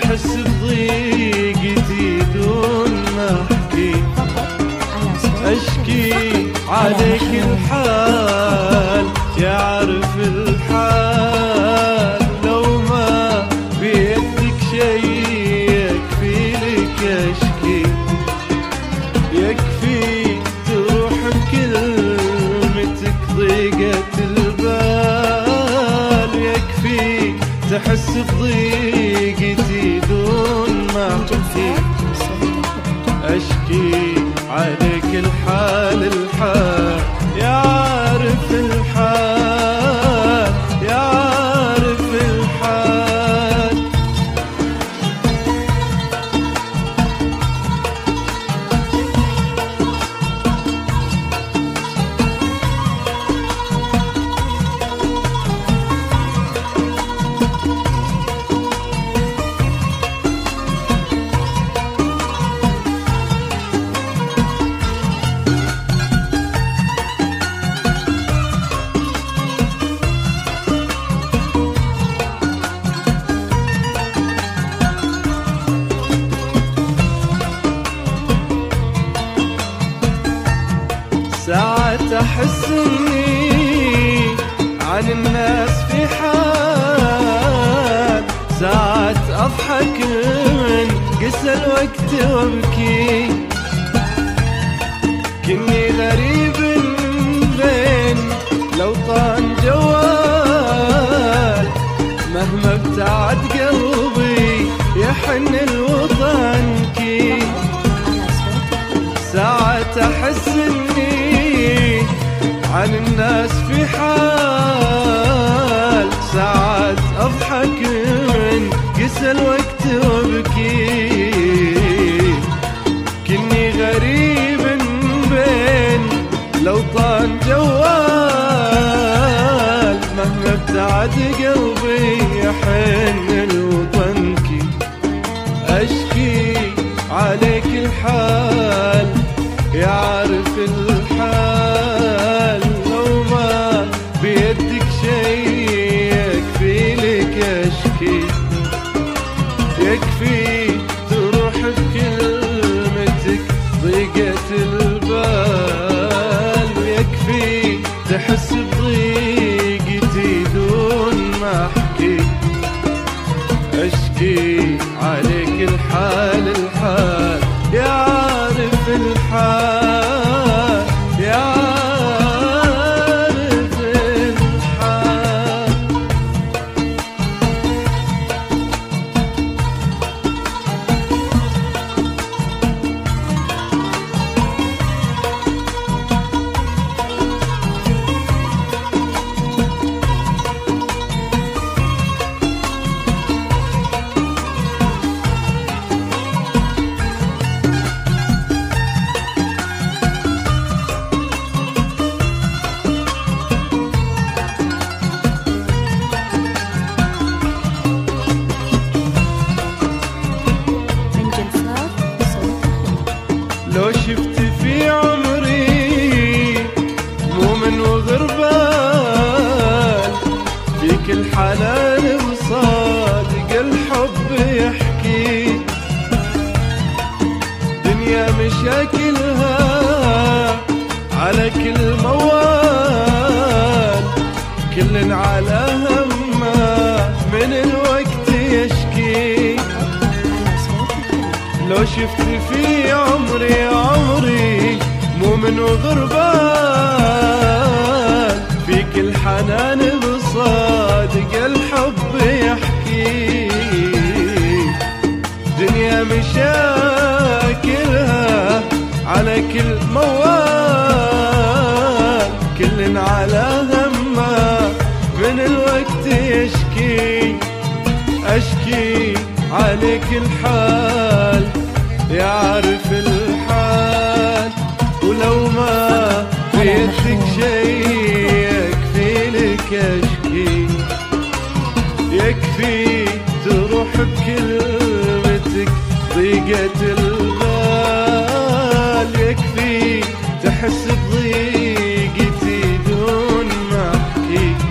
تحس بضيقتي دون ما احكي. اشكي عليك الحال يعرف الحال، لو ما بيدك شي يكفي لك اشكي. يكفي تروح بكلمتك ضيقة البال، يكفي تحس بضيقتي دون ما احكي. اشكي عليك الحال الحال يعرف الحال يعرف الحال. ساعات أحس إني عن الناس في حال، ساعات أضحك من قسى الوقت وأبكي. كني غريب بين لو طان جوال، مهما ابتعد قلبي يحن الوطنكي. ساعات أحس إني عن الناس في حال، ساعات أضحك من قسى الوقت وأبكي. كني غريب بين لو طان جوال، مهما ابتعد قلبي يحن الوطنكي. أشكي عليك الحال يعرف الحال، لو ما بيدك شي يكفي لك اشكي. يكفي تروح بكلمتك ضيقة البال، يكفي تحس بضيقتي دون ما احكي. اشكي عليك الحال الحال يعرف الحال يعرف الحال. لو شفت في عمري مؤمن وغربان، فيك الحنان وصادق الحب يحكي. دنيا مشاكلها على كل موال، كل على همه من الوقت يشكي. لو شفت في عمري مؤمن وغربان، فيك الحنان بصادق الحب يحكي. دنيا مشاكلها على كل موال، كل على همه من الوقت يشكي. أشكي عليك الحال يعرف الحال، ولو ما بيدك شي يكفي لك اشكي. يكفي تروح بكلمتك ضيقة البال، يكفي تحس بضيقتي دون ما احكي.